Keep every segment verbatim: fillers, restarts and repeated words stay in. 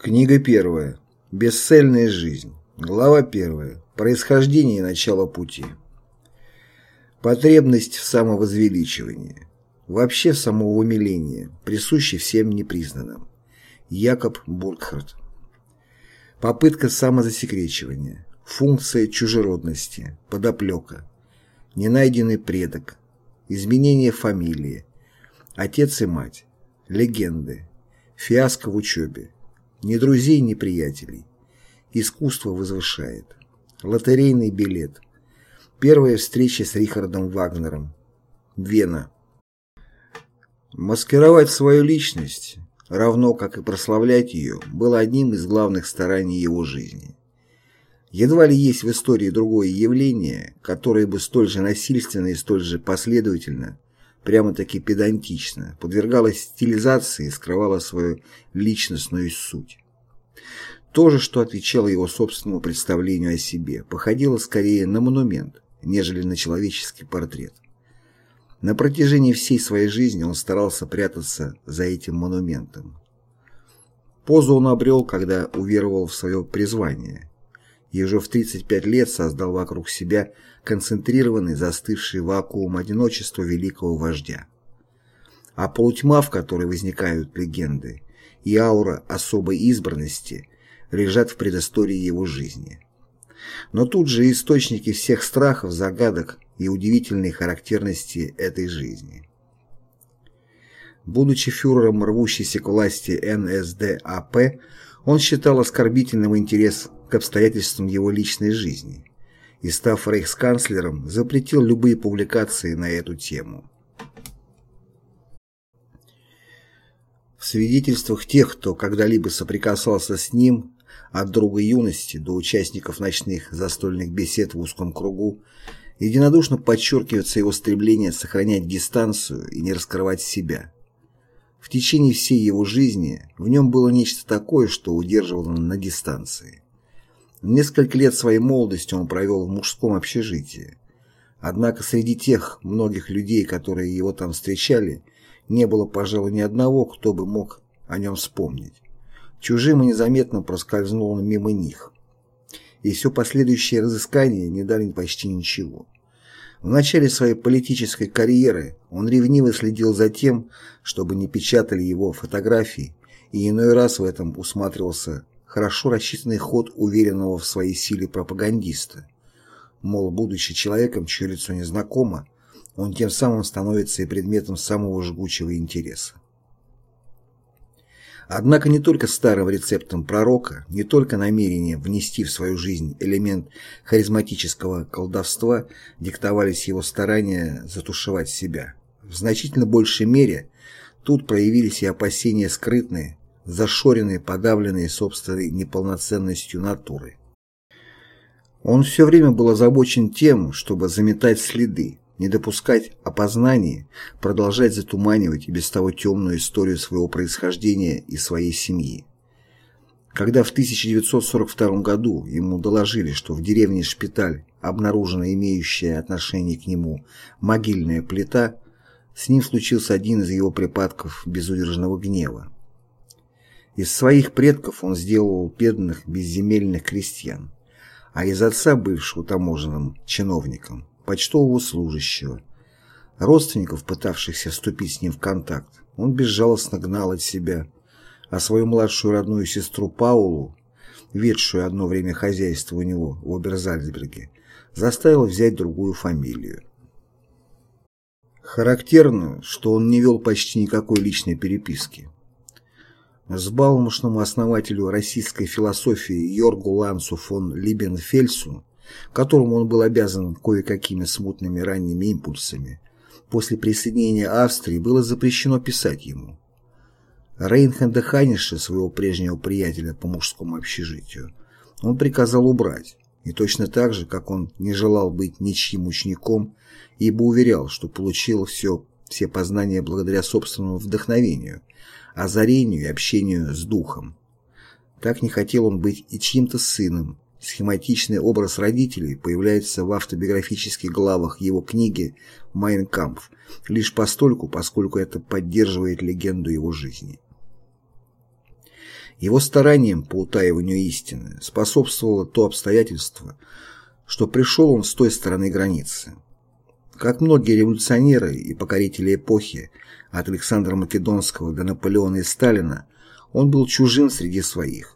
Книга первая. Бесцельная жизнь. Глава первая. Происхождение и начало пути. Потребность в самовозвеличивании. Вообще в самоумилении, присущей всем непризнанным. Якоб Буркхарт. Попытка самозасекречивания. Функция чужеродности. Подоплека. Ненайденный предок. Изменение фамилии. Отец и мать. Легенды. Фиаско в учебе. Ни друзей, ни приятелей. Искусство возвышает. Лотерейный билет. Первая встреча с Рихардом Вагнером. Вена. Маскировать свою личность, равно как и прославлять ее, было одним из главных стараний его жизни. Едва ли есть в истории другое явление, которое бы столь же насильственно и столь же последовательно, прямо-таки педантично, подвергалось стилизации и скрывало свою личностную суть. То же, что отвечало его собственному представлению о себе, походило скорее на монумент, нежели на человеческий портрет. На протяжении всей своей жизни он старался прятаться за этим монументом. Позу он обрел, когда уверовал в свое призвание, и уже в тридцать пять лет создал вокруг себя концентрированный, застывший вакуум одиночества великого вождя. А полутьма, в которой возникают легенды, и аура особой избранности лежат в предыстории его жизни. Но тут же источники всех страхов, загадок и удивительной характерности этой жизни. Будучи фюрером рвущейся к власти эн эс дэ а пэ, он считал оскорбительным интерес к обстоятельствам его личной жизни и, став рейхсканцлером, запретил любые публикации на эту тему. В свидетельствах тех, кто когда-либо соприкасался с ним, от друга юности до участников ночных застольных бесед в узком кругу, единодушно подчеркивается его стремление сохранять дистанцию и не раскрывать себя. В течение всей его жизни в нем было нечто такое, что удерживало на дистанции. Несколько лет своей молодости он провел в мужском общежитии. Однако среди тех многих людей, которые его там встречали, не было, пожалуй, ни одного, кто бы мог о нем вспомнить. Чужим и незаметно проскользнул он мимо них. И все последующие разыскания не дали почти ничего. В начале своей политической карьеры он ревниво следил за тем, чтобы не печатали его фотографии, и иной раз в этом усматривался хорошо рассчитанный ход уверенного в своей силе пропагандиста. Мол, будучи человеком, чье лицо незнакомо, он тем самым становится и предметом самого жгучего интереса. Однако не только старым рецептом пророка, не только намерением внести в свою жизнь элемент харизматического колдовства диктовались его старания затушевать себя. В значительно большей мере тут проявились и опасения скрытные, зашоренные, подавленные собственной неполноценностью натуры. Он все время был озабочен тем, чтобы заметать следы, не допускать опознаний, продолжать затуманивать и без того темную историю своего происхождения и своей семьи. Когда в тысяча девятьсот сорок втором году ему доложили, что в деревне Шпиталь обнаружена имеющая отношение к нему могильная плита, с ним случился один из его припадков безудержного гнева. Из своих предков он сделал бедных безземельных крестьян, а из отца, бывшего таможенным чиновником, почтового служащего. Родственников, пытавшихся вступить с ним в контакт, он безжалостно гнал от себя, а свою младшую родную сестру Паулу, ведшую одно время хозяйство у него в Оберзальцберге, заставил взять другую фамилию. Характерно, что он не вел почти никакой личной переписки. Взбалмошному основателю российской философии Йоргу Лансу фон Либенфельсу, которому он был обязан кое-какими смутными ранними импульсами, после присоединения Австрии было запрещено писать ему. Рейнхарда Ханиша, своего прежнего приятеля по мужскому общежитию, он приказал убрать, и точно так же, как он не желал быть ничьим учеником, ибо уверял, что получил все, все познания благодаря собственному вдохновению, озарению и общению с духом. Так не хотел он быть и чьим-то сыном. Схематичный образ родителей появляется в автобиографических главах его книги «Майн кампф» лишь постольку, поскольку это поддерживает легенду его жизни. Его стараниям по утаиванию истины способствовало то обстоятельство, что пришел он с той стороны границы. Как многие революционеры и покорители эпохи, от Александра Македонского до Наполеона и Сталина, он был чужим среди своих.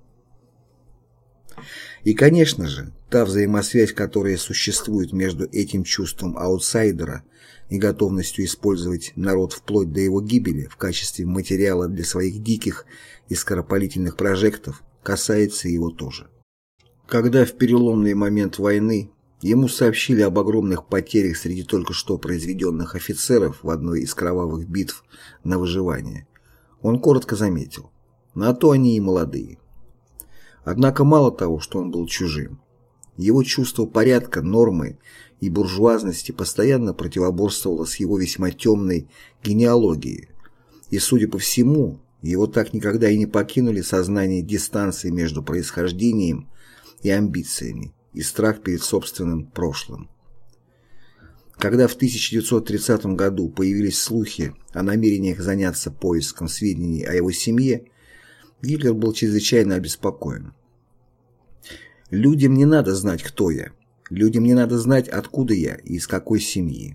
И, конечно же, та взаимосвязь, которая существует между этим чувством аутсайдера и готовностью использовать народ вплоть до его гибели в качестве материала для своих диких и скоропалительных прожектов, касается его тоже. Когда в переломный момент войны ему сообщили об огромных потерях среди только что произведенных офицеров в одной из кровавых битв на выживание, он коротко заметил: «На то они и молодые». Однако мало того, что он был чужим, его чувство порядка, нормы и буржуазности постоянно противоборствовало с его весьма темной генеалогией, и, судя по всему, его так никогда и не покинули сознание дистанции между происхождением и амбициями и страх перед собственным прошлым. Когда в тысяча девятьсот тридцатом году появились слухи о намерениях заняться поиском сведений о его семье, Гитлер был чрезвычайно обеспокоен. «Людям не надо знать, кто я. Людям не надо знать, откуда я и из какой семьи».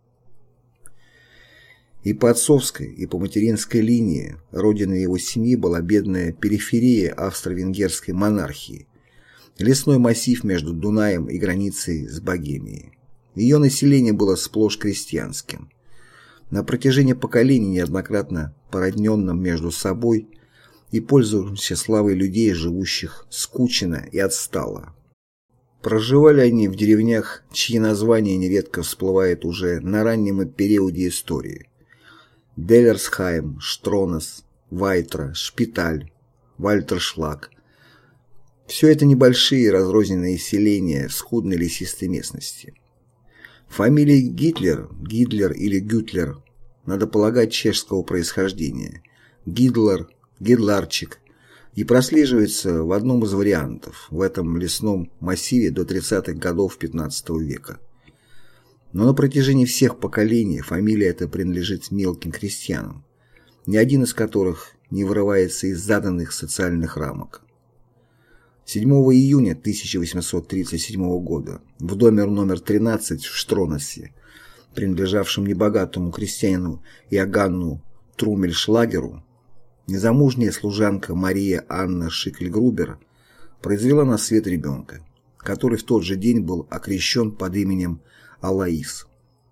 И по отцовской, и по материнской линии родиной его семьи была бедная периферия австро-венгерской монархии, лесной массив между Дунаем и границей с Богемией. Ее население было сплошь крестьянским, на протяжении поколений неоднократно породненным между собой и пользовавшимся славой людей, живущих скучно и отстало. Проживали они в деревнях, чьи названия нередко всплывают уже на раннем периоде истории: Делерсхайм, Штронес, Вайтра, Шпиталь, Вальтершлаг. Все это небольшие разрозненные селения в скудной лесистой местности. Фамилия Гитлер, Гидлер или Гютлер, надо полагать, чешского происхождения, Гидлер, Гидларчик, и прослеживается в одном из вариантов в этом лесном массиве до тридцатых годов пятнадцатого века. Но на протяжении всех поколений фамилия эта принадлежит мелким крестьянам, ни один из которых не вырывается из заданных социальных рамок. седьмого июня тысяча восемьсот тридцать седьмого года в доме номер тринадцать в Штронесе, принадлежавшем небогатому крестьянину Иоганну Трумельшлагеру, незамужняя служанка Мария Анна Шикльгрубер произвела на свет ребенка, который в тот же день был окрещен под именем Алаис.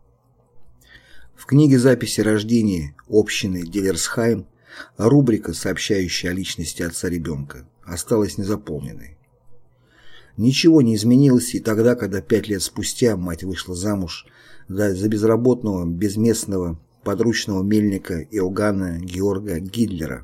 В книге записи рождения общины Делерсхайм рубрика, сообщающая о личности отца ребенка, осталась незаполненной. Ничего не изменилось и тогда, когда пять лет спустя мать вышла замуж за безработного, безместного подручного мельника Иоганна Георга Гитлера.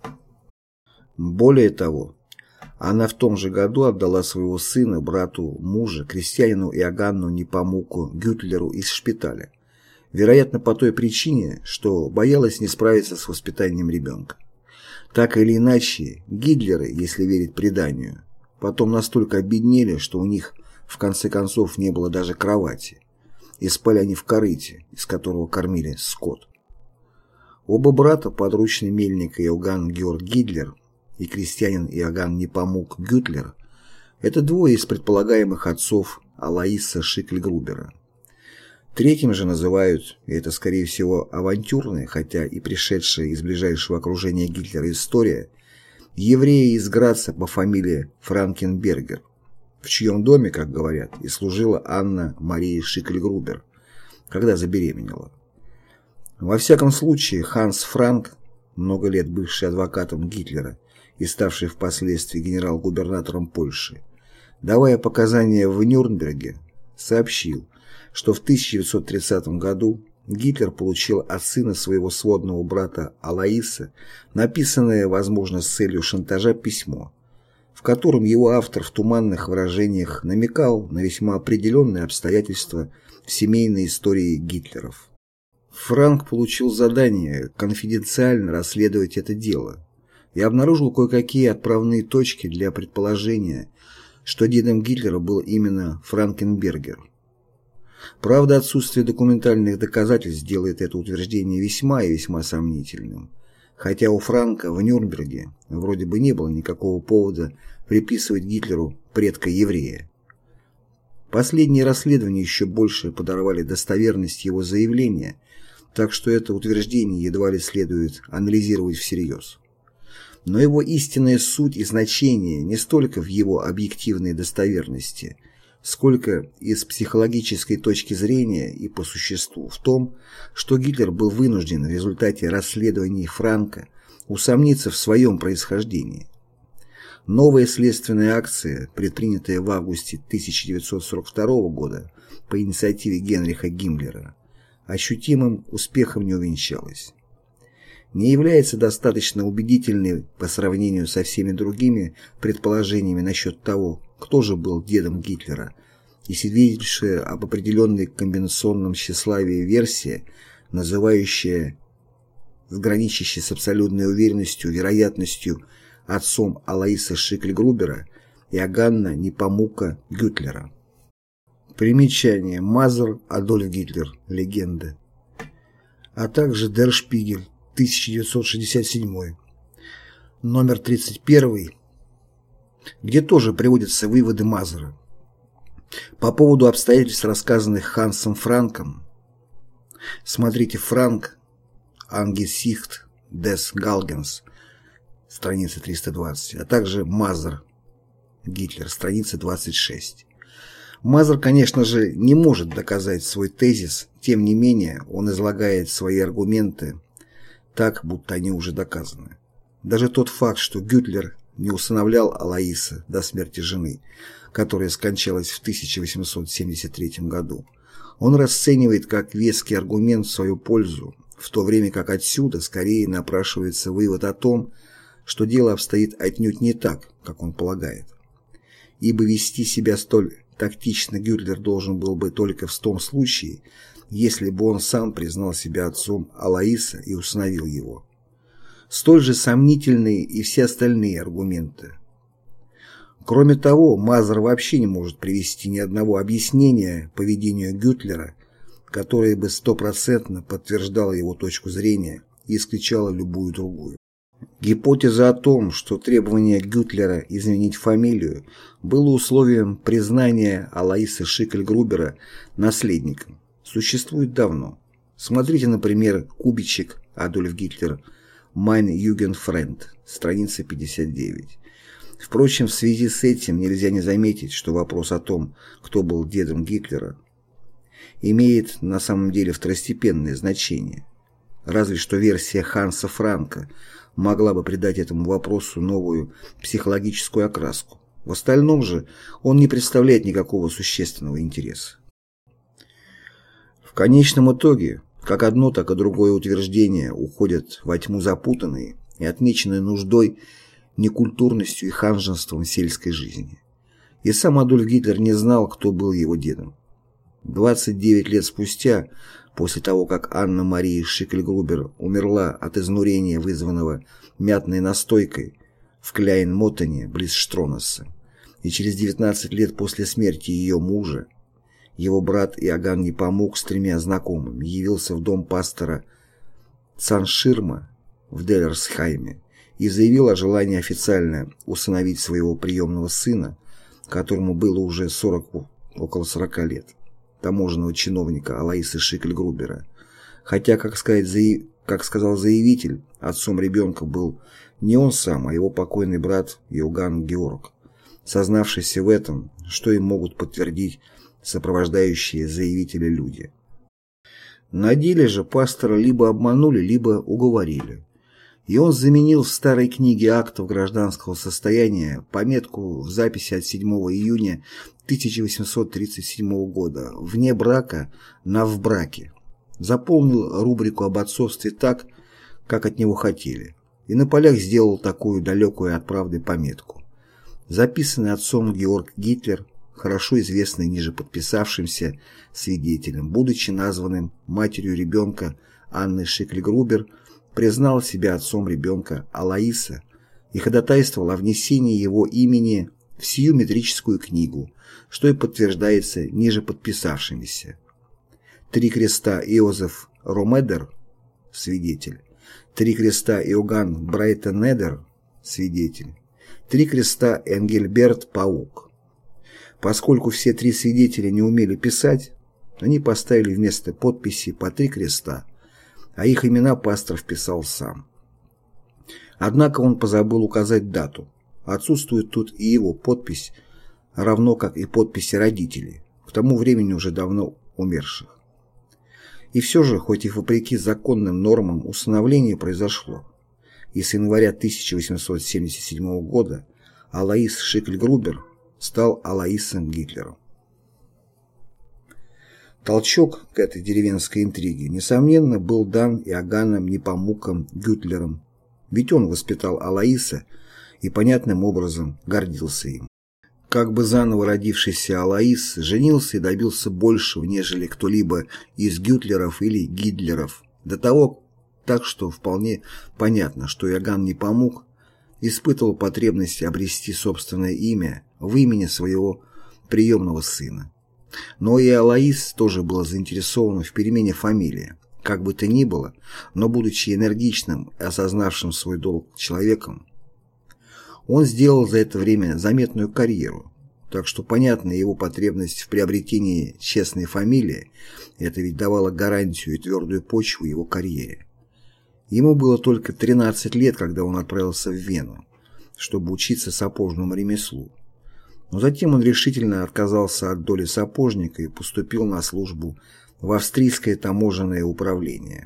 Более того, она в том же году отдала своего сына брату мужа, крестьянину Иоганну Непомуку Гютлеру из Шпиталя, вероятно, по той причине, что боялась не справиться с воспитанием ребенка. Так или иначе, Гитлеры, если верить преданию, потом настолько обеднели, что у них в конце концов не было даже кровати, и спали они в корыте, из которого кормили скот. Оба брата, подручный мельника Иоганн Георг Гитлер и крестьянин Иоганн Непомук Гютлер, это двое из предполагаемых отцов Алаиса Шикльгрубера. Третьим же называют, и это скорее всего авантюрная, хотя и пришедшая из ближайшего окружения Гитлера история, еврея из Граца по фамилии Франкенбергер, в чьем доме, как говорят, и служила Анна Мария Шикльгрубер, когда забеременела. Во всяком случае, Ханс Франк, много лет бывший адвокатом Гитлера и ставший впоследствии генерал-губернатором Польши, давая показания в Нюрнберге, сообщил, что в тысяча девятьсот тридцатом году Гитлер получил от сына своего сводного брата Алаиса написанное, возможно, с целью шантажа письмо, в котором его автор в туманных выражениях намекал на весьма определенные обстоятельства в семейной истории Гитлеров. Франк получил задание конфиденциально расследовать это дело и обнаружил кое-какие отправные точки для предположения, что дедом Гитлера был именно Франкенбергер. Правда, отсутствие документальных доказательств делает это утверждение весьма и весьма сомнительным, хотя у Франка в Нюрнберге вроде бы не было никакого повода приписывать Гитлеру предка-еврея. Последние расследования еще больше подорвали достоверность его заявления, так что это утверждение едва ли следует анализировать всерьез. Но его истинная суть и значение не столько в его объективной достоверности, сколько из психологической точки зрения и по существу в том, что Гитлер был вынужден в результате расследований Франка усомниться в своем происхождении. Новая следственная акция, предпринятая в августе тысяча девятьсот сорок второго года по инициативе Генриха Гиммлера, ощутимым успехом не увенчалась. Не является достаточно убедительной по сравнению со всеми другими предположениями насчет того, кто же был дедом Гитлера, и свидетельствующая об определенной комбинационном тщеславии версия, называющая с граничащей с абсолютной уверенностью вероятностью отцом Алоиса Шикль-Грубера Иоганна Непомука Гютлера. Примечание. Мазер Адольф Гитлер. Легенда. А также Дер Шпигель. тысяча девятьсот шестьдесят седьмой. Номер тридцать один, где тоже приводятся выводы Мазера. По поводу обстоятельств, рассказанных Хансом Франком, смотрите Франк, Ангесихт дес Галгенс, страница триста двадцать, а также Мазер, Гитлер, страница двадцать шесть. Мазер, конечно же, не может доказать свой тезис, тем не менее он излагает свои аргументы так, будто они уже доказаны. Даже тот факт, что Гютлер не усыновлял Алоиса до смерти жены, которая скончалась в тысяча восемьсот семьдесят третьем году, он расценивает как веский аргумент в свою пользу, в то время как отсюда скорее напрашивается вывод о том, что дело обстоит отнюдь не так, как он полагает. Ибо вести себя столь тактично Гютлер должен был бы только в том случае, если бы он сам признал себя отцом Алоиса и усыновил его. Столь же сомнительны и все остальные аргументы. Кроме того, Мазер вообще не может привести ни одного объяснения поведению Гютлера, которое бы стопроцентно подтверждало его точку зрения и исключало любую другую. Гипотеза о том, что требование Гютлера изменить фамилию было условием признания Алоиса Шикль-Грубера наследником, существует давно. Смотрите, например, Кубичек Адольф Гитлер, Mein Jugendfreund, страница пятьдесят девять. Впрочем, в связи с этим нельзя не заметить, что вопрос о том, кто был дедом Гитлера, имеет на самом деле второстепенное значение. Разве что версия Ханса Франка могла бы придать этому вопросу новую психологическую окраску. В остальном же он не представляет никакого существенного интереса. В конечном итоге, как одно, так и другое утверждение уходят во тьму запутанные и отмеченные нуждой, некультурностью и ханжеством сельской жизни. И сам Адольф Гитлер не знал, кто был его дедом. двадцать девять лет спустя, после того, как Анна-Мария Шикль-Грубер умерла от изнурения, вызванного мятной настойкой в Кляйн-Моттене близ Штронесса, и через девятнадцать лет после смерти ее мужа, его брат Иоганн Непомук с тремя знакомыми явился в дом пастора Цанширма в Деллерсхайме и заявил о желании официально усыновить своего приемного сына, которому было уже сорок, около сорока лет, таможенного чиновника Алоиса Шикль-Грубера, хотя, как сказать, заяв... как сказал заявитель, отцом ребенка был не он сам, а его покойный брат Иоганн Георг, сознавшийся в этом, что им могут подтвердить сопровождающие заявителя люди. На деле же пастора либо обманули, либо уговорили, и он заменил в старой книге актов гражданского состояния пометку в записи от седьмого июня тысяча восемьсот тридцать седьмого года «Вне брака» на «в браке», заполнил рубрику об отцовстве так, как от него хотели, и на полях сделал такую далекую от правды пометку. Записанный отцом Георг Гитлер, хорошо известный ниже подписавшимся свидетелем, будучи названным матерью ребенка Анны Шикль-Грубер, признал себя отцом ребенка Алоиса и ходатайствовал о внесении его имени в сию метрическую книгу, что и подтверждается ниже подписавшимися. Три креста Иозеф Ромедер, свидетель, Три креста Иоганн Брайтенедер, свидетель. Три креста Энгельберт Паук. Поскольку все три свидетеля не умели писать, они поставили вместо подписи по три креста, а их имена пастор вписал сам. Однако он позабыл указать дату. Отсутствует тут и его подпись, равно как и подписи родителей, к тому времени уже давно умерших. И все же, хоть и вопреки законным нормам, усыновление произошло, и с января тысяча восемьсот семьдесят седьмого года Алоис Шикльгрубер стал Алоисом Гитлером. Толчок к этой деревенской интриге, несомненно, был дан Иоганном Непомуком Гютлером, ведь он воспитал Алоиса и понятным образом гордился им. Как бы заново родившийся Алоис женился и добился большего, нежели кто-либо из Гютлеров или Гитлеров, до того, так что вполне понятно, что Иоганн Непомук испытывал потребность обрести собственное имя в имени своего приемного сына. Но и Алоис тоже был заинтересован в перемене фамилии. Как бы то ни было, но будучи энергичным и осознавшим свой долг человеком, он сделал за это время заметную карьеру, так что понятна его потребность в приобретении честной фамилии, это ведь давало гарантию и твердую почву его карьере. Ему было только тринадцать лет, когда он отправился в Вену, чтобы учиться сапожному ремеслу. Но затем он решительно отказался от доли сапожника и поступил на службу в австрийское таможенное управление.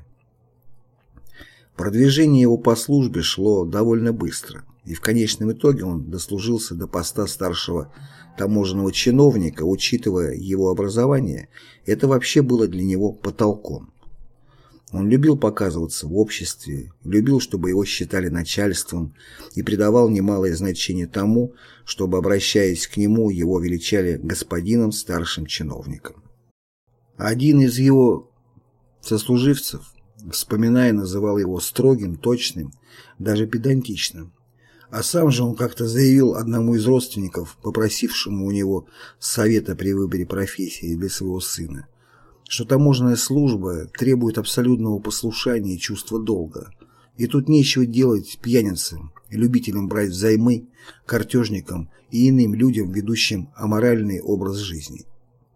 Продвижение его по службе шло довольно быстро, и в конечном итоге он дослужился до поста старшего таможенного чиновника. Учитывая его образование, это вообще было для него потолком. Он любил показываться в обществе, любил, чтобы его считали начальством, и придавал немалое значение тому, чтобы, обращаясь к нему, его величали господином старшим чиновником. Один из его сослуживцев, вспоминая, называл его строгим, точным, даже педантичным. А сам же он как-то заявил одному из родственников, попросившему у него совета при выборе профессии для своего сына, что таможенная служба требует абсолютного послушания и чувства долга, и тут нечего делать пьяницам, любителям брать взаймы, картежникам и иным людям, ведущим аморальный образ жизни.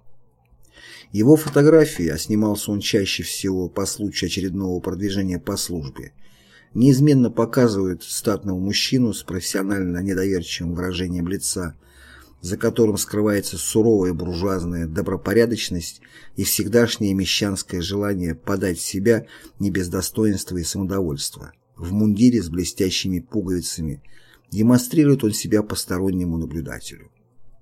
Его фотографии, а снимался он чаще всего по случаю очередного продвижения по службе, неизменно показывают статного мужчину с профессионально недоверчивым выражением лица, за которым скрывается суровая буржуазная добропорядочность и всегдашнее мещанское желание подать себя не без достоинства и самодовольства. В мундире с блестящими пуговицами демонстрирует он себя постороннему наблюдателю.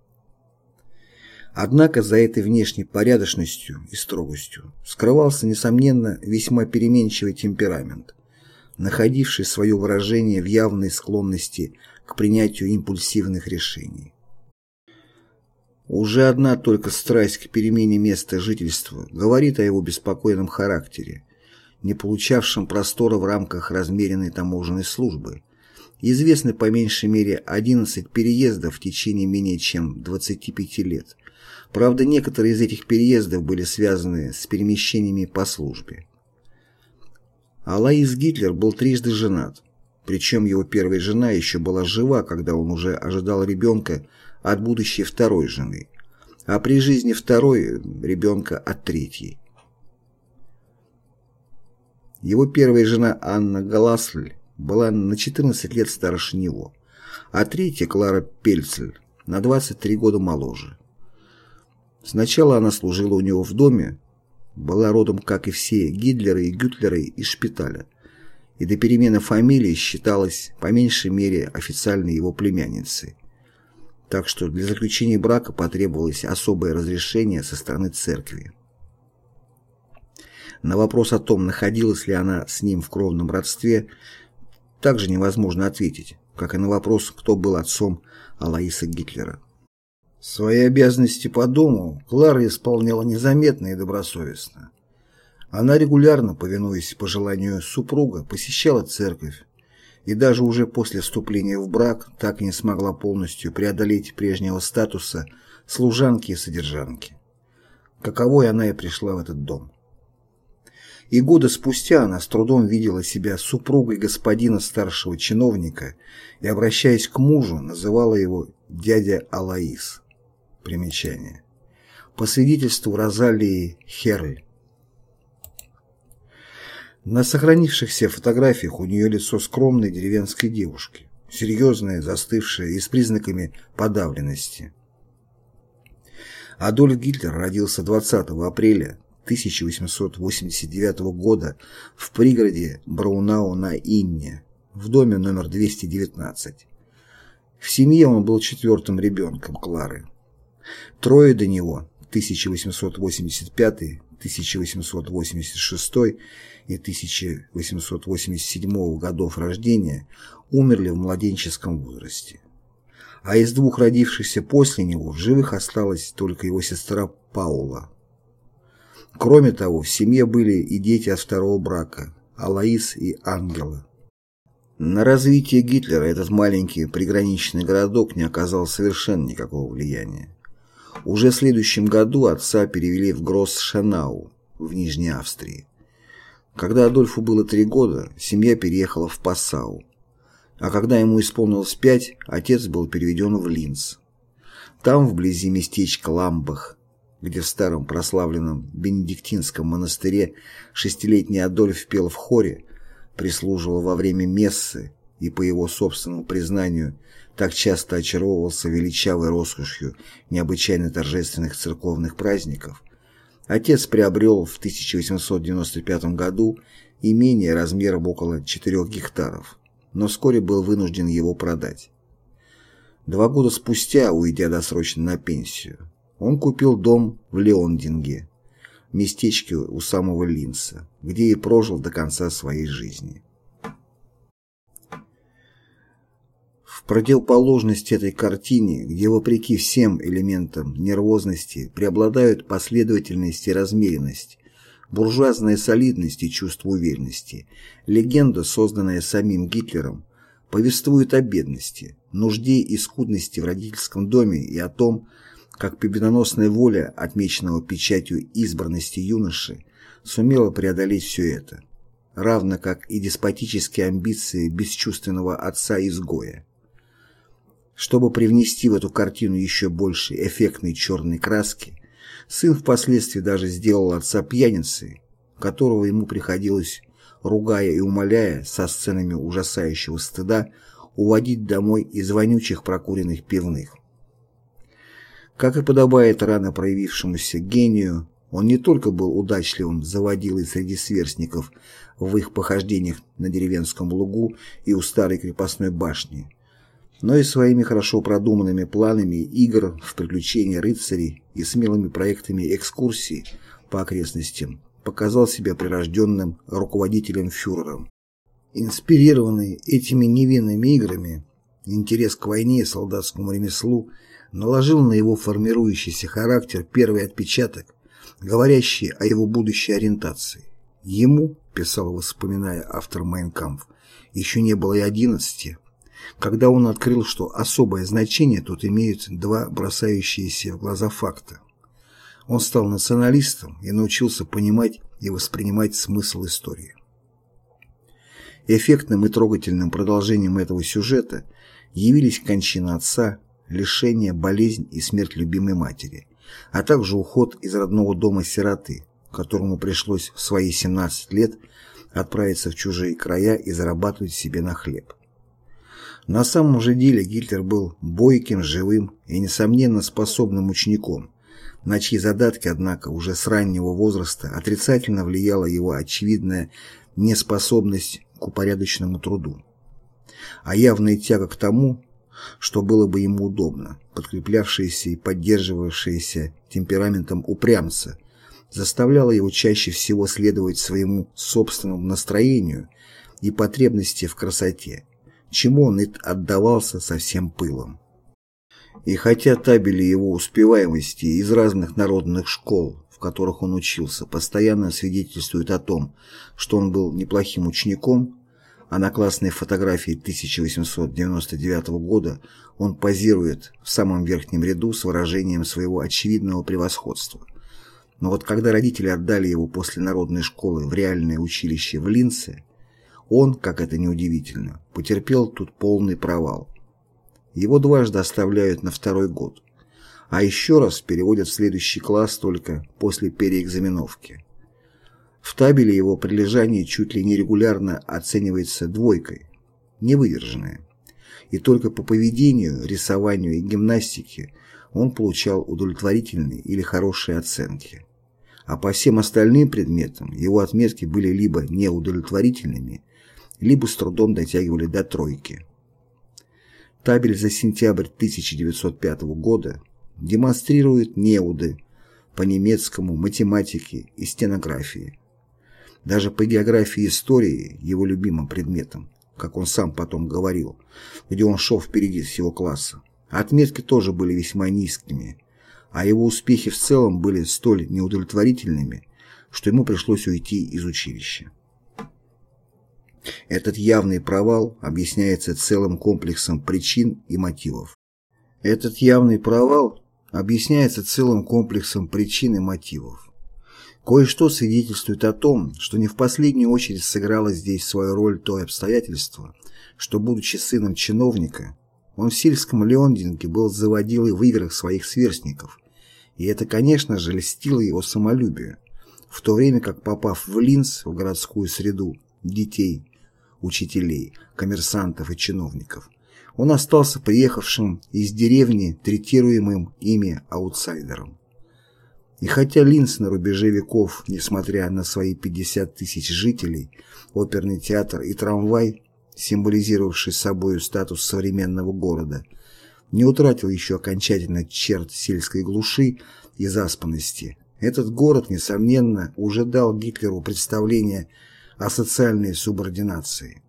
Однако за этой внешней порядочностью и строгостью скрывался, несомненно, весьма переменчивый темперамент, находивший свое выражение в явной склонности к принятию импульсивных решений. Уже одна только страсть к перемене места жительства говорит о его беспокойном характере, не получавшем простора в рамках размеренной таможенной службы. Известны по меньшей мере одиннадцать переездов в течение менее чем двадцати пяти лет. Правда, некоторые из этих переездов были связаны с перемещениями по службе. Алоис Гитлер был трижды женат, причем его первая жена еще была жива, когда он уже ожидал ребенка от будущей второй жены, а при жизни второй ребенка от третьей. Его первая жена Анна Галасль была на четырнадцать лет старше него, а третья, Клара Пельцель, на двадцать три года моложе. Сначала она служила у него в доме, была родом, как и все Гитлеры и Гютлеры, из Шпиталя, и до перемены фамилии считалась, по меньшей мере, официальной его племянницей. Так что для заключения брака потребовалось особое разрешение со стороны церкви. На вопрос о том, находилась ли она с ним в кровном родстве, также невозможно ответить, как и на вопрос, кто был отцом Алоиса Гитлера. Свои обязанности по дому Клара исполняла незаметно и добросовестно. Она регулярно, повинуясь пожеланию супруга, посещала церковь, и даже уже после вступления в брак так и не смогла полностью преодолеть прежнего статуса служанки и содержанки, каковой она и пришла в этот дом. И годы спустя она с трудом видела себя супругой господина старшего чиновника и, обращаясь к мужу, называла его «дядя Алаис». Примечание. По свидетельству Розалии Херль. На сохранившихся фотографиях у нее лицо скромной деревенской девушки, серьезное, застывшее и с признаками подавленности. Адольф Гитлер родился двадцатого апреля тысяча восемьсот восемьдесят девятого года в пригороде Браунау на Инне, в доме номер двести девятнадцать. В семье он был четвертым ребенком Клары. Трое до него тысяча восемьсот восемьдесят пятый, тысяча восемьсот восемьдесят шестой и тысяча восемьсот восемьдесят седьмого годов рождения умерли в младенческом возрасте. А из двух родившихся после него в живых осталась только его сестра Паула. Кроме того, в семье были и дети от второго брака – Алаис и Ангела. На развитие Гитлера этот маленький приграничный городок не оказал совершенно никакого влияния. Уже в следующем году отца перевели в Гросс-Шенау в Нижней Австрии. Когда Адольфу было три года, семья переехала в Пассау. А когда ему исполнилось пять, отец был переведен в Линц. Там, вблизи местечка Ламбах, где в старом прославленном бенедиктинском монастыре шестилетний Адольф пел в хоре, прислуживал во время мессы и, по его собственному признанию, так часто очаровывался величавой роскошью необычайно торжественных церковных праздников, отец приобрел в тысяча восемьсот девяносто пятом году имение размером около четырёх гектаров, но вскоре был вынужден его продать. Два года спустя, уйдя досрочно на пенсию, он купил дом в Леондинге, местечке у самого Линца, где и прожил до конца своей жизни. В противоположность этой картине, где вопреки всем элементам нервозности преобладают последовательность и размеренность, буржуазная солидность и чувство уверенности, легенда, созданная самим Гитлером, повествует о бедности, нужде и скудности в родительском доме и о том, как победоносная воля, отмеченного печатью избранности юноши, сумела преодолеть все это, равно как и деспотические амбиции бесчувственного отца-изгоя. Чтобы привнести в эту картину еще больше эффектной черной краски, сын впоследствии даже сделал отца пьяницей, которого ему приходилось, ругая и умоляя, со сценами ужасающего стыда, уводить домой из вонючих прокуренных пивных. Как и подобает рано проявившемуся гению, он не только был удачливым заводилой среди сверстников в их похождениях на деревенском лугу и у старой крепостной башни, но и своими хорошо продуманными планами игр в приключения рыцарей и смелыми проектами экскурсий по окрестностям показал себя прирожденным руководителем-фюрером. Инспирированный этими невинными играми, интерес к войне и солдатскому ремеслу наложил на его формирующийся характер первый отпечаток, говорящий о его будущей ориентации. Ему, писал, вспоминая автор «Майн кампф», еще не было и одиннадцати, когда он открыл, что особое значение тут имеют два бросающиеся в глаза факта. Он стал националистом и научился понимать и воспринимать смысл истории. Эффектным и трогательным продолжением этого сюжета явились кончина отца, лишение, болезнь и смерть любимой матери, а также уход из родного дома сироты, которому пришлось в свои семнадцать лет отправиться в чужие края и зарабатывать себе на хлеб. На самом же деле Гитлер был бойким, живым и, несомненно, способным учеником, на чьи задатки, однако, уже с раннего возраста отрицательно влияла его очевидная неспособность к упорядоченному труду, а явная тяга к тому, что было бы ему удобно, подкреплявшаяся и поддерживавшаяся темпераментом упрямца, заставляла его чаще всего следовать своему собственному настроению и потребности в красоте, чему он и отдавался со всем пылом. И хотя табели его успеваемости из разных народных школ, в которых он учился, постоянно свидетельствуют о том, что он был неплохим учеником, а на классной фотографии тысяча восемьсот девяносто девятого года он позирует в самом верхнем ряду с выражением своего очевидного превосходства. Но вот когда родители отдали его после народной школы в реальное училище в Линце, он, как это ни удивительно, потерпел тут полный провал. Его дважды оставляют на второй год, а еще раз переводят в следующий класс только после переэкзаменовки. В табеле его прилежание чуть ли не регулярно оценивается двойкой, невыдержанное, и только по поведению, рисованию и гимнастике он получал удовлетворительные или хорошие оценки. А по всем остальным предметам его отметки были либо неудовлетворительными, либо с трудом дотягивали до тройки. Табель за сентябрь тысяча девятьсот пятого года демонстрирует неуды по немецкому, математике и стенографии. Даже по географии и истории, его любимым предметом, как он сам потом говорил, где он шел впереди всего класса, отметки тоже были весьма низкими, а его успехи в целом были столь неудовлетворительными, что ему пришлось уйти из училища. Этот явный провал объясняется целым комплексом причин и мотивов. Этот явный провал объясняется целым комплексом причин и мотивов. Кое-что свидетельствует о том, что не в последнюю очередь сыграло здесь свою роль то обстоятельство, что, будучи сыном чиновника, он в сельском Леондинге был заводилой в играх своих сверстников, и это, конечно же, льстило его самолюбию, в то время как, попав в Линц, в городскую среду детей, учителей, коммерсантов и чиновников, он остался приехавшим из деревни третируемым ими аутсайдером. И хотя Линц на рубеже веков, несмотря на свои пятьдесят тысяч жителей, оперный театр и трамвай, символизировавший собой статус современного города, не утратил еще окончательно черт сельской глуши и заспанности, этот город, несомненно, уже дал Гитлеру представление о социальной субординации.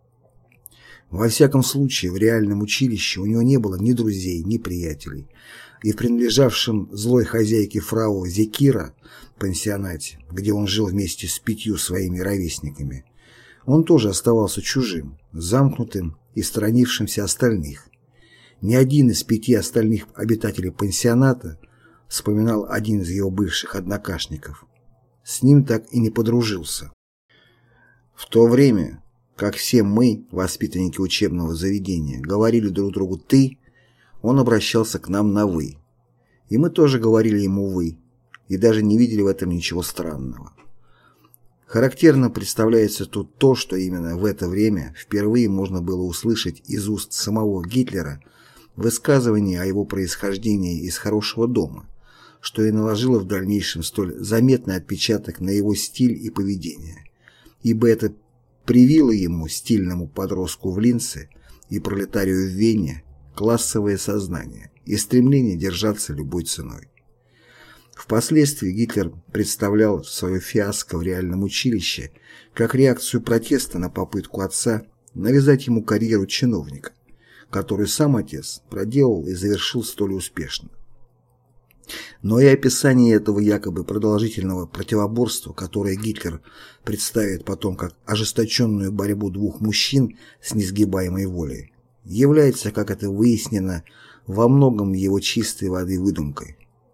Во всяком случае, в реальном училище у него не было ни друзей, ни приятелей, и в принадлежавшем злой хозяйке фрау Зекира пансионате, где он жил вместе с пятью своими ровесниками, он тоже оставался чужим, замкнутым и сторонившимся остальных. Ни один из пяти остальных обитателей пансионата, вспоминал один из его бывших однокашников, с ним так и не подружился. В то время, как все мы, воспитанники учебного заведения, говорили друг другу «ты», он обращался к нам на «вы». И мы тоже говорили ему «вы», и даже не видели в этом ничего странного. Характерно представляется тут то, что именно в это время впервые можно было услышать из уст самого Гитлера высказывание о его происхождении из хорошего дома, что и наложило в дальнейшем столь заметный отпечаток на его стиль и поведение, ибо это привило ему, стильному подростку в Линце и пролетарию в Вене, классовое сознание и стремление держаться любой ценой. Впоследствии Гитлер представлял свое фиаско в реальном училище как реакцию протеста на попытку отца навязать ему карьеру чиновника, которую сам отец проделал и завершил столь успешно. Но и описание этого якобы продолжительного противоборства, которое Гитлер представит потом как ожесточенную борьбу двух мужчин с несгибаемой волей, является, как это выяснено, во многом его чистой воды выдумкой.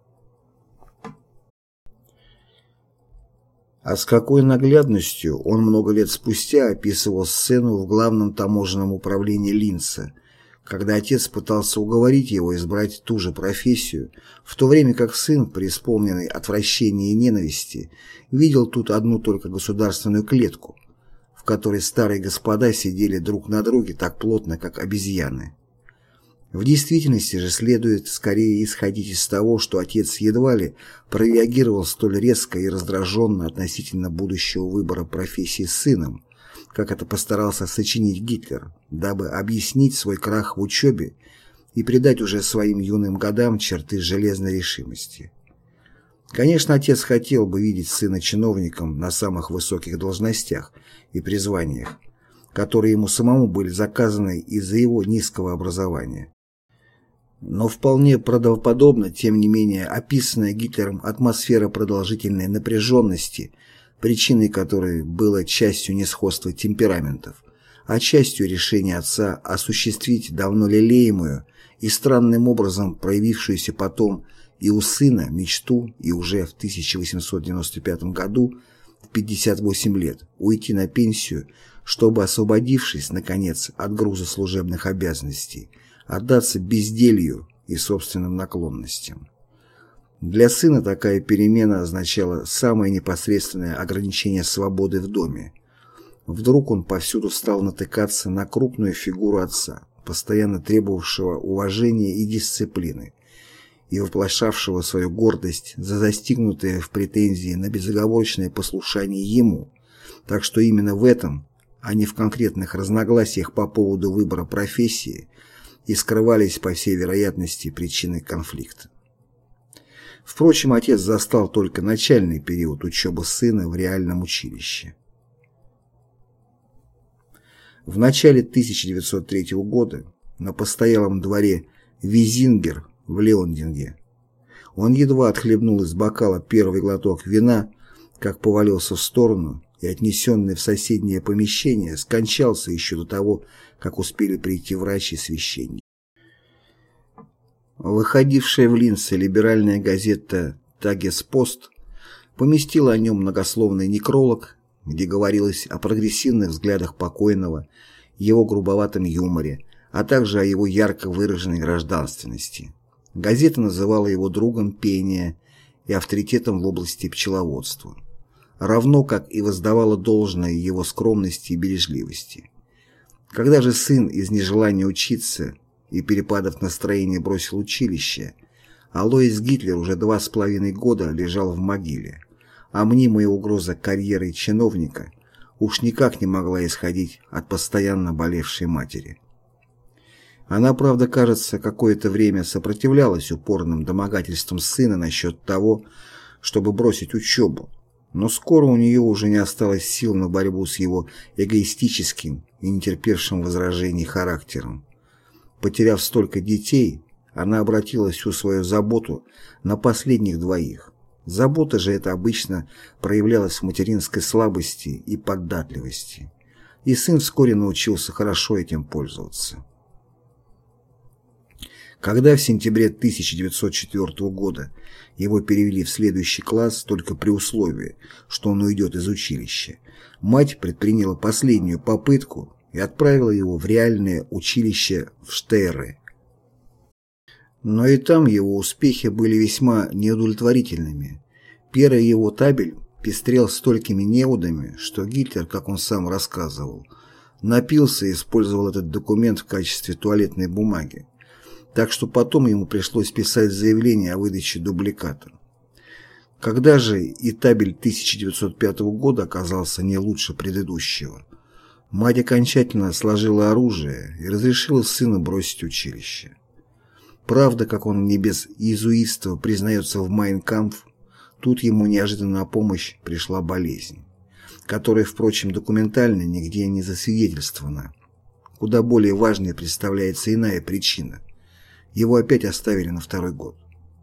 А с какой наглядностью он много лет спустя описывал сцену в главном таможенном управлении Линца, когда отец пытался уговорить его избрать ту же профессию, в то время как сын, преисполненный отвращения и ненависти, видел тут одну только государственную клетку, в которой старые господа сидели друг на друге так плотно, как обезьяны. В действительности же следует скорее исходить из того, что отец едва ли прореагировал столь резко и раздраженно относительно будущего выбора профессии с сыном, как это постарался сочинить Гитлер, дабы объяснить свой крах в учебе и придать уже своим юным годам черты железной решимости. Конечно, отец хотел бы видеть сына чиновником на самых высоких должностях и призваниях, которые ему самому были заказаны из-за его низкого образования. Но вполне правдоподобно, тем не менее, описанная Гитлером атмосфера продолжительной напряженности, причиной которой было частью несходства темпераментов, а частью решения отца осуществить давно лелеемую и странным образом проявившуюся потом и у сына мечту и уже в тысяча восемьсот девяносто пятом году, в пятьдесят восемь лет, уйти на пенсию, чтобы, освободившись, наконец, от груза служебных обязанностей, отдаться безделью и собственным наклонностям. Для сына такая перемена означала самое непосредственное ограничение свободы в доме. Вдруг он повсюду стал натыкаться на крупную фигуру отца, постоянно требовавшего уважения и дисциплины, и воплощавшего свою гордость за застигнутое в претензии на безоговорочное послушание ему, так что именно в этом, а не в конкретных разногласиях по поводу выбора профессии, и скрывались, по всей вероятности, причины конфликта. Впрочем, отец застал только начальный период учебы сына в реальном училище. В начале тысяча девятьсот третьего года на постоялом дворе Визингер в Леондинге он едва отхлебнул из бокала первый глоток вина, как повалился в сторону и, отнесенный в соседнее помещение, скончался еще до того, как успели прийти врач и священник. Выходившая в Линце либеральная газета «Тагес-Пост» поместила о нем многословный некролог, где говорилось о прогрессивных взглядах покойного, его грубоватом юморе, а также о его ярко выраженной гражданственности. Газета называла его другом пения и авторитетом в области пчеловодства, равно как и воздавала должное его скромности и бережливости. Когда же сын из нежелания учиться и перепадов настроения бросил училище, Алоис Гитлер уже два с половиной года лежал в могиле, а мнимая угроза карьеры чиновника уж никак не могла исходить от постоянно болевшей матери. Она, правда, кажется, какое-то время сопротивлялась упорным домогательствам сына насчет того, чтобы бросить учебу, но скоро у нее уже не осталось сил на борьбу с его эгоистическим и нетерпевшим возражений характером. Потеряв столько детей, она обратила всю свою заботу на последних двоих. Забота же эта обычно проявлялась в материнской слабости и податливости, и сын вскоре научился хорошо этим пользоваться. Когда в сентябре тысяча девятьсот четвёртого года его перевели в следующий класс только при условии, что он уйдет из училища, мать предприняла последнюю попытку и отправила его в реальное училище в Штейре. Но и там его успехи были весьма неудовлетворительными. Первый его табель пестрел столькими неудами, что Гитлер, как он сам рассказывал, напился и использовал этот документ в качестве туалетной бумаги, так что потом ему пришлось писать заявление о выдаче дубликата. Когда же и табель тысяча девятьсот пятого года оказался не лучше предыдущего, мать окончательно сложила оружие и разрешила сыну бросить училище. Правда, как он не без иезуитства признается в «Майн кампф», тут ему неожиданно на помощь пришла болезнь, которая, впрочем, документально нигде не засвидетельствована. Куда более важной представляется иная причина. Его опять оставили на второй год.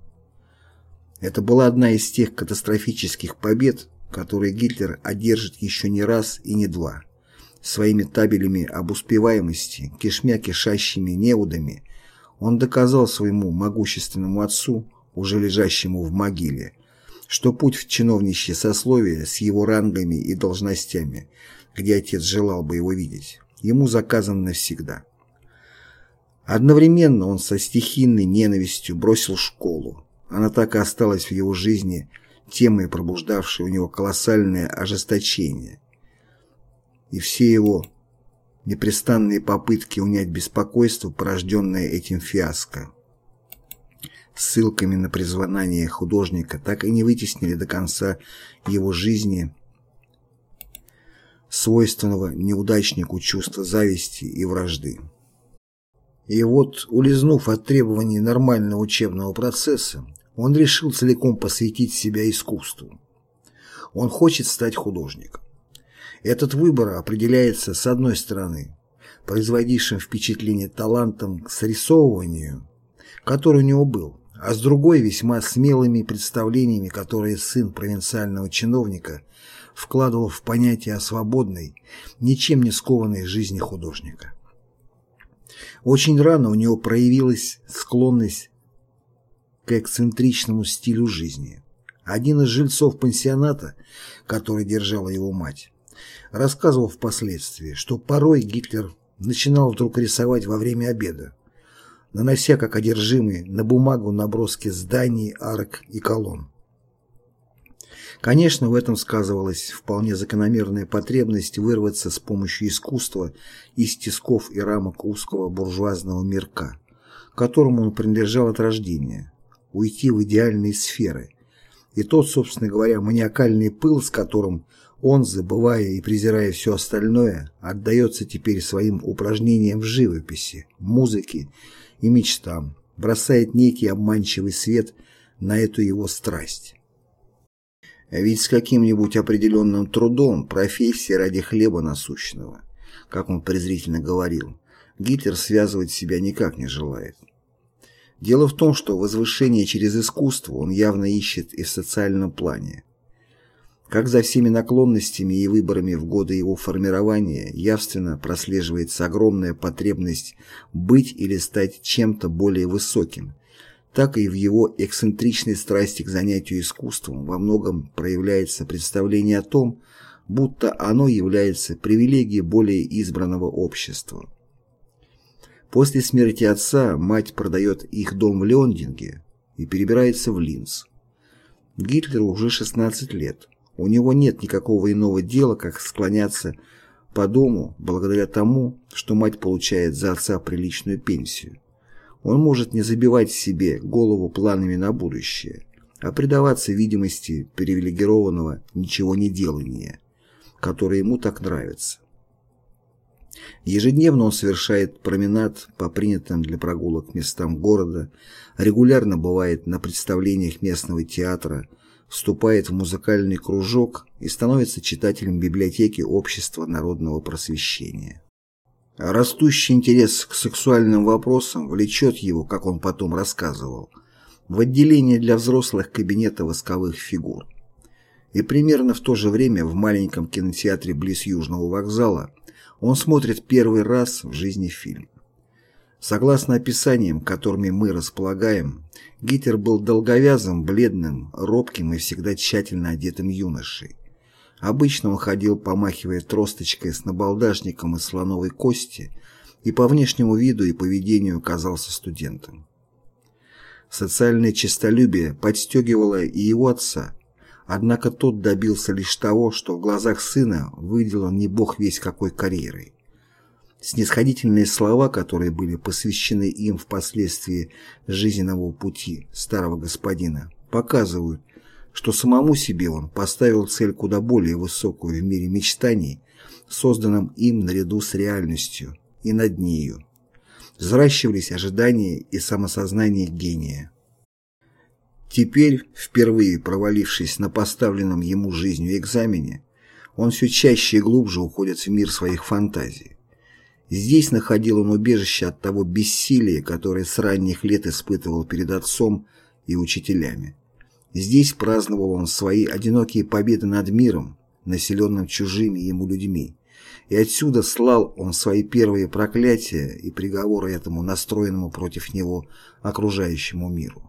Это была одна из тех катастрофических побед, которые Гитлер одержит еще не раз и не два. Своими табелями об успеваемости, кишмя кишащими неудами, он доказал своему могущественному отцу, уже лежащему в могиле, что путь в чиновничье сословие с его рангами и должностями, где отец желал бы его видеть, ему заказан навсегда. Одновременно он со стихийной ненавистью бросил школу. Она так и осталась в его жизни темой, пробуждавшей у него колоссальное ожесточение. И все его непрестанные попытки унять беспокойство, порожденное этим фиаско, ссылками на призвание художника, так и не вытеснили до конца его жизни свойственного неудачнику чувства зависти и вражды. И вот, улизнув от требований нормального учебного процесса, он решил целиком посвятить себя искусству. Он хочет стать художником. Этот выбор определяется, с одной стороны, производившим впечатление талантом к срисовыванию, который у него был, а с другой весьма смелыми представлениями, которые сын провинциального чиновника вкладывал в понятие о свободной, ничем не скованной жизни художника. Очень рано у него проявилась склонность к эксцентричному стилю жизни. Один из жильцов пансионата, который держала его мать, рассказывал впоследствии, что порой Гитлер начинал вдруг рисовать во время обеда, нанося как одержимый на бумагу наброски зданий, арок и колонн. Конечно, в этом сказывалась вполне закономерная потребность вырваться с помощью искусства из тисков и рамок узкого буржуазного мирка, которому он принадлежал от рождения, уйти в идеальные сферы, и тот, собственно говоря, маниакальный пыл, с которым он, забывая и презирая все остальное, отдается теперь своим упражнениям в живописи, музыке и мечтам, бросает некий обманчивый свет на эту его страсть. Ведь с каким-нибудь определенным трудом, профессией ради хлеба насущного, как он презрительно говорил, Гитлер связывать себя никак не желает. Дело в том, что возвышение через искусство он явно ищет и в социальном плане. Как за всеми наклонностями и выборами в годы его формирования явственно прослеживается огромная потребность быть или стать чем-то более высоким, так и в его эксцентричной страсти к занятию искусством во многом проявляется представление о том, будто оно является привилегией более избранного общества. После смерти отца мать продает их дом в Леондинге и перебирается в Линц. Гитлеру уже шестнадцать лет. У него нет никакого иного дела, как склоняться по дому благодаря тому, что мать получает за отца приличную пенсию. Он может не забивать себе голову планами на будущее, а предаваться видимости привилегированного ничего не делания, которое ему так нравится. Ежедневно он совершает променад по принятым для прогулок местам города, регулярно бывает на представлениях местного театра, вступает в музыкальный кружок и становится читателем библиотеки Общества народного просвещения. Растущий интерес к сексуальным вопросам влечет его, как он потом рассказывал, в отделение для взрослых кабинета восковых фигур. И примерно в то же время в маленьком кинотеатре близ Южного вокзала он смотрит первый раз в жизни фильм. Согласно описаниям, которыми мы располагаем, Гитлер был долговязым, бледным, робким и всегда тщательно одетым юношей. Обычно он ходил, помахивая тросточкой с набалдашником из слоновой кости, и по внешнему виду и поведению казался студентом. Социальное честолюбие подстегивало и его отца, однако тот добился лишь того, что в глазах сына выделил не бог весть какой карьерой. Снисходительные слова, которые были посвящены им впоследствии жизненного пути старого господина, показывают, что самому себе он поставил цель куда более высокую в мире мечтаний, созданном им наряду с реальностью и над нею. Взращивались ожидания и самосознание гения. Теперь, впервые провалившись на поставленном ему жизнью экзамене, он все чаще и глубже уходит в мир своих фантазий. Здесь находил он убежище от того бессилия, которое с ранних лет испытывал перед отцом и учителями. Здесь праздновал он свои одинокие победы над миром, населенным чужими ему людьми, и отсюда слал он свои первые проклятия и приговоры этому настроенному против него окружающему миру.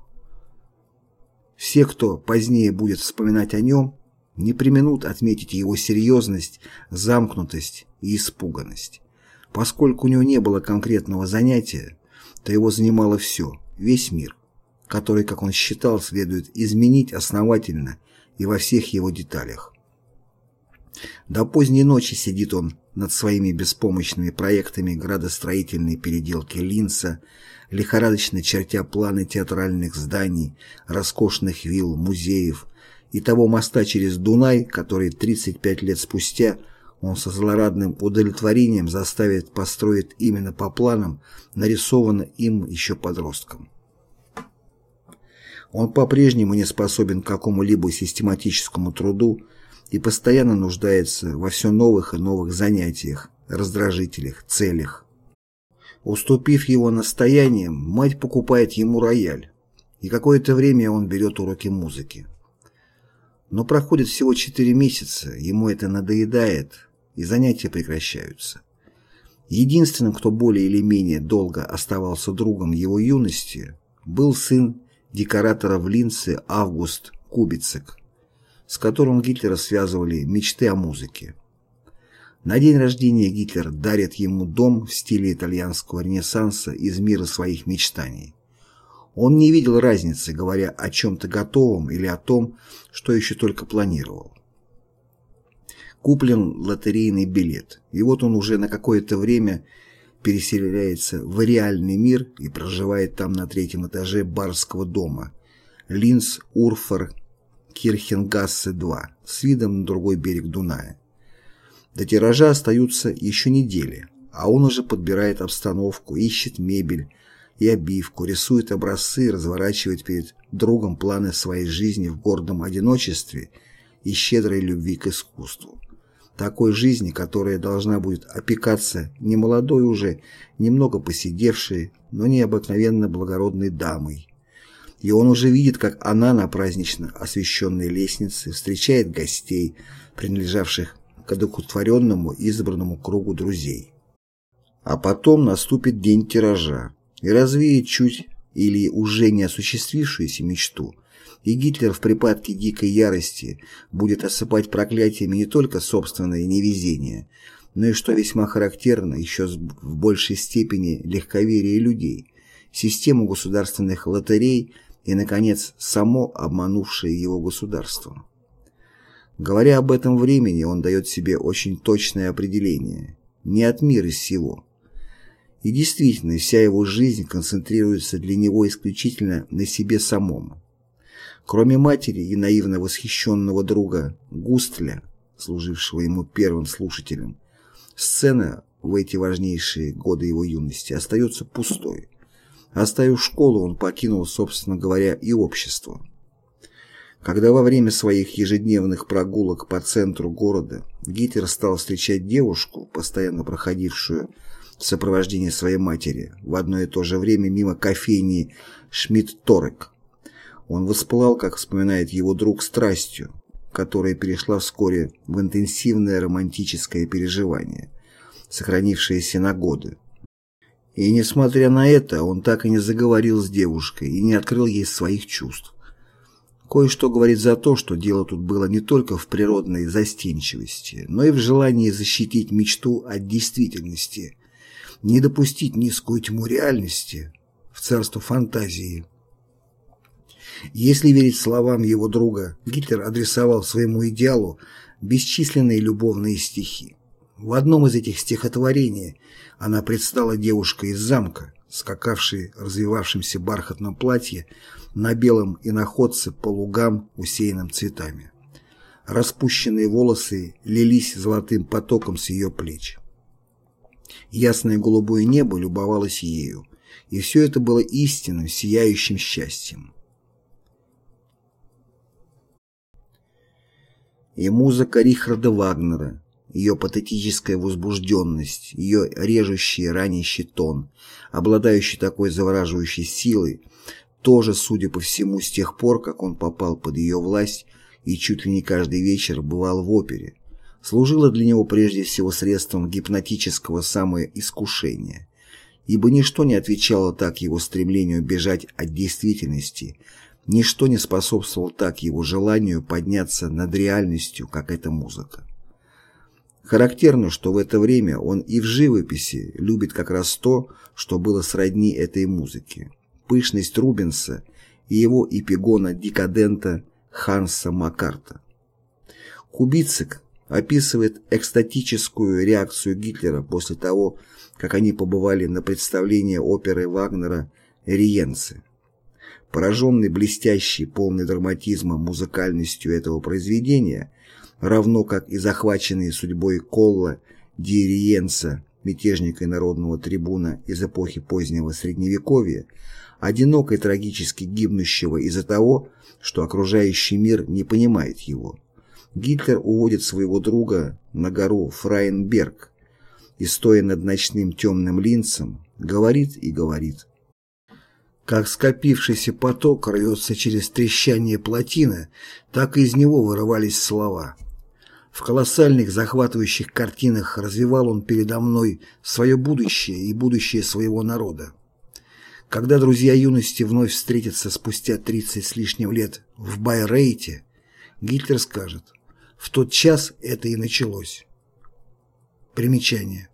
Все, кто позднее будет вспоминать о нем, не преминут отметить его серьезность, замкнутость и испуганность. Поскольку у него не было конкретного занятия, то его занимало все, весь мир, который, как он считал, следует изменить основательно и во всех его деталях. До поздней ночи сидит он над своими беспомощными проектами градостроительной переделки Линца, лихорадочно чертя планы театральных зданий, роскошных вилл, музеев и того моста через Дунай, который тридцать пять лет спустя он со злорадным удовлетворением заставит построить именно по планам, нарисованным им еще подростком. Он по-прежнему не способен к какому-либо систематическому труду и постоянно нуждается во все новых и новых занятиях, раздражителях, целях. Уступив его настояниям, мать покупает ему рояль, и какое-то время он берет уроки музыки. Но проходит всего четыре месяца, ему это надоедает, и занятия прекращаются. Единственным, кто более или менее долго оставался другом его юности, был сын декоратора в Линце Август Кубицек, с которым Гитлера связывали мечты о музыке. На день рождения Гитлер дарит ему дом в стиле итальянского ренессанса из мира своих мечтаний. Он не видел разницы, говоря о чем-то готовом или о том, что еще только планировал. Куплен лотерейный билет, и вот он уже на какое-то время переселяется в реальный мир и проживает там на третьем этаже барского дома Линц Урфер Кирхенгассе два с видом на другой берег Дуная. До тиража остаются еще недели, а он уже подбирает обстановку, ищет мебель и обивку, рисует образцы, разворачивает перед другом планы своей жизни в гордом одиночестве и щедрой любви к искусству. Такой жизни, которая должна будет опекаться немолодой уже, немного поседевшей, но необыкновенно благородной дамой. И он уже видит, как она на празднично освещенной лестнице встречает гостей, принадлежавших к одухотворенному избранному кругу друзей. А потом наступит день тиража и развеет чуть или уже не осуществившуюся мечту, и Гитлер в припадке дикой ярости будет осыпать проклятиями не только собственное невезение, но и, что весьма характерно, еще в большей степени легковерие людей, систему государственных лотерей и, наконец, само обманувшее его государство. Говоря об этом времени, он дает себе очень точное определение – не от мира сего. И действительно, вся его жизнь концентрируется для него исключительно на себе самом. Кроме матери и наивно восхищенного друга Густля, служившего ему первым слушателем, сцена в эти важнейшие годы его юности остается пустой. Оставив школу, он покинул, собственно говоря, и общество. Когда во время своих ежедневных прогулок по центру города Гитлер стал встречать девушку, постоянно проходившую в сопровождении своей матери, в одно и то же время мимо кофейни Шмидт-Торек, он воспылал, как вспоминает его друг, страстью, которая перешла вскоре в интенсивное романтическое переживание, сохранившееся на годы. И несмотря на это, он так и не заговорил с девушкой и не открыл ей своих чувств. Кое-что говорит за то, что дело тут было не только в природной застенчивости, но и в желании защитить мечту от действительности, не допустить низкую тьму реальности в царство фантазии. Если верить словам его друга, Гитлер адресовал своему идеалу бесчисленные любовные стихи. В одном из этих стихотворений она предстала девушкой из замка, скакавшей в развивавшемся бархатном платье на белом иноходце по лугам, усеянным цветами. Распущенные волосы лились золотым потоком с ее плеч. Ясное голубое небо любовалось ею, и все это было истинным, сияющим счастьем. И музыка Рихарда Вагнера, ее патетическая возбужденность, ее режущий, ранящий тон, обладающий такой завораживающей силой, тоже, судя по всему, с тех пор, как он попал под ее власть и чуть ли не каждый вечер бывал в опере, служила для него прежде всего средством гипнотического самоискушения, ибо ничто не отвечало так его стремлению бежать от действительности, ничто не способствовало так его желанию подняться над реальностью, как эта музыка. Характерно, что в это время он и в живописи любит как раз то, что было сродни этой музыке. Пышность Рубенса и его эпигона-декадента Ханса Маккарта. Кубицек описывает экстатическую реакцию Гитлера после того, как они побывали на представлении оперы Вагнера «Риенце». Пораженный блестящей, полной драматизма музыкальностью этого произведения, равно как и захваченный судьбой Колла ди Риенца, мятежника и народного трибуна из эпохи позднего Средневековья, одиноко и трагически гибнущего из-за того, что окружающий мир не понимает его, Гитлер уводит своего друга на гору Фрайенберг и, стоя над ночным темным Линцем, говорит и говорит. Как скопившийся поток рвется через трещание плотины, так и из него вырывались слова. В колоссальных захватывающих картинах развивал он передо мной свое будущее и будущее своего народа. Когда друзья юности вновь встретятся спустя тридцать с лишним лет в Байрейте, Гитлер скажет: «В тот час это и началось». Примечание.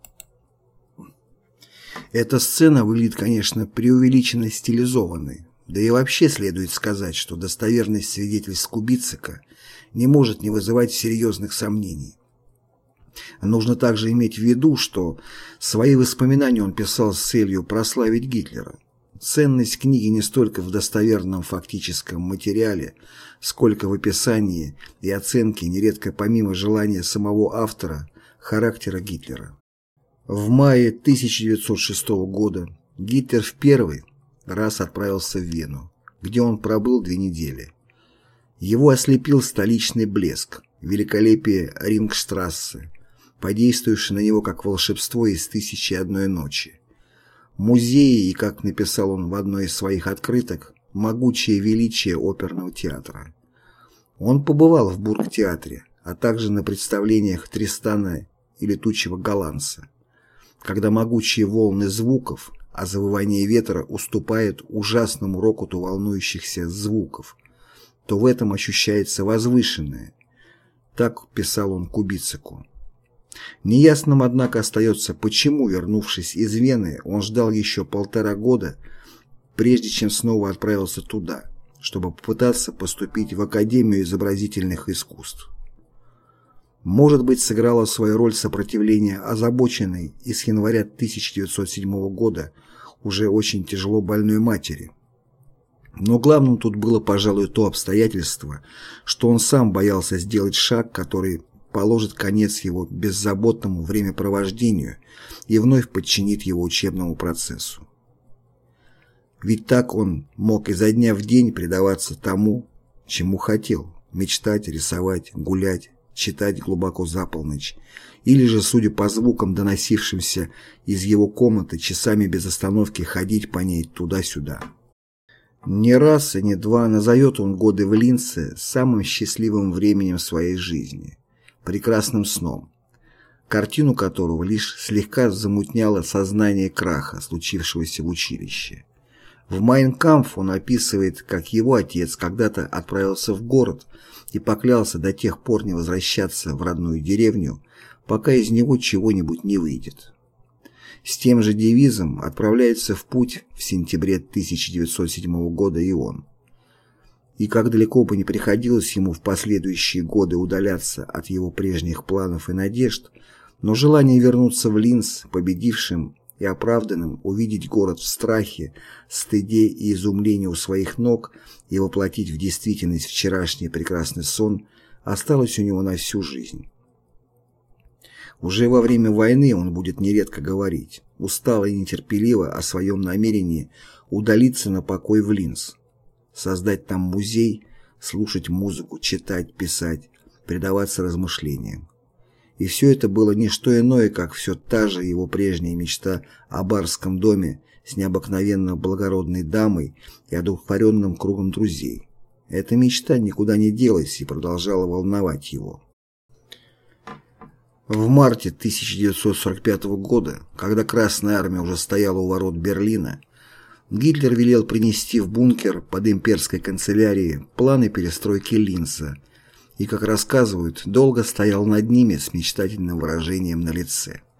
Эта сцена выглядит, конечно, преувеличенно стилизованной, да и вообще следует сказать, что достоверность свидетельств Кубицыка не может не вызывать серьезных сомнений. Нужно также иметь в виду, что свои воспоминания он писал с целью прославить Гитлера. Ценность книги не столько в достоверном фактическом материале, сколько в описании и оценке, нередко помимо желания самого автора, характера Гитлера. В мае тысяча девятьсот шестого года Гитлер в первый раз отправился в Вену, где он пробыл две недели. Его ослепил столичный блеск, великолепие Рингштрассе, подействовавшее на него как волшебство из «Тысячи и одной ночи». Музеи и, как написал он в одной из своих открыток, могучее величие оперного театра. Он побывал в Бургтеатре, а также на представлениях Тристана и Летучего голландца, когда могучие волны звуков, а завывание ветра уступает ужасному рокоту волнующихся звуков, то в этом ощущается возвышенное. Так писал он Кубицыку. Неясным, однако, остается, почему, вернувшись из Вены, он ждал еще полтора года, прежде чем снова отправился туда, чтобы попытаться поступить в Академию изобразительных искусств. Может быть, сыграло свою роль сопротивление озабоченной и с января тысяча девятьсот седьмого года уже очень тяжело больной матери. Но главным тут было, пожалуй, то обстоятельство, что он сам боялся сделать шаг, который положит конец его беззаботному времяпровождению и вновь подчинит его учебному процессу. Ведь так он мог изо дня в день предаваться тому, чему хотел, мечтать, рисовать, гулять, читать глубоко за полночь, или же, судя по звукам, доносившимся из его комнаты, часами без остановки ходить по ней туда-сюда. Не раз и не два назовет он годы в Линце самым счастливым временем своей жизни, прекрасным сном, картину которого лишь слегка замутняло сознание краха, случившегося в училище. В «Майн кампф» он описывает, как его отец когда-то отправился в город и поклялся до тех пор не возвращаться в родную деревню, пока из него чего-нибудь не выйдет. С тем же девизом отправляется в путь в сентябре тысяча девятьсот седьмого года и он. И как далеко бы не приходилось ему в последующие годы удаляться от его прежних планов и надежд, но желание вернуться в Линц победившим и оправданным, увидеть город в страхе, стыде и изумлении у своих ног и воплотить в действительность вчерашний прекрасный сон осталось у него на всю жизнь. Уже во время войны он будет нередко говорить, устало и нетерпеливо, о своем намерении удалиться на покой в Линц, создать там музей, слушать музыку, читать, писать, предаваться размышлениям. И все это было не что иное, как все та же его прежняя мечта о барском доме с необыкновенно благородной дамой и одухотворенным кругом друзей. Эта мечта никуда не делась и продолжала волновать его. В марте тысяча девятьсот сорок пятого года, когда Красная Армия уже стояла у ворот Берлина, Гитлер велел принести в бункер под имперской канцелярией планы перестройки Линца и, как рассказывают, долго стоял над ними с мечтательным выражением на лице.